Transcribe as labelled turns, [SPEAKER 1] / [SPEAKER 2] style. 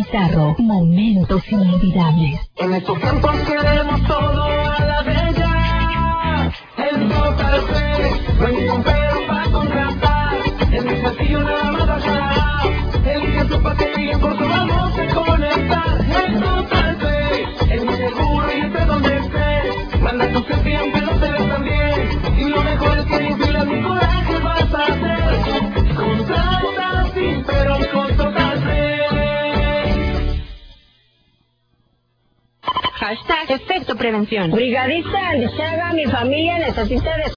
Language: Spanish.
[SPEAKER 1] Pizarro, momentos inolvidables.
[SPEAKER 2] En estos tiempos queremos todo a la bella. El Total Play, no hay ningún pero para contratar. En el sencillo nada más bajará. Elige tu paquete y en corto vamos a conectar. El Total Play, es muy seguro y esté donde estés. Manda tu selfie aunque no te ves tan bien. Y lo mejor es que ni filas ni coraje vas a hacer. Contrata sin pero con Total Play.
[SPEAKER 1] Hashtag efecto prevención.
[SPEAKER 3] Brigadista Alizaga, mi familia necesita de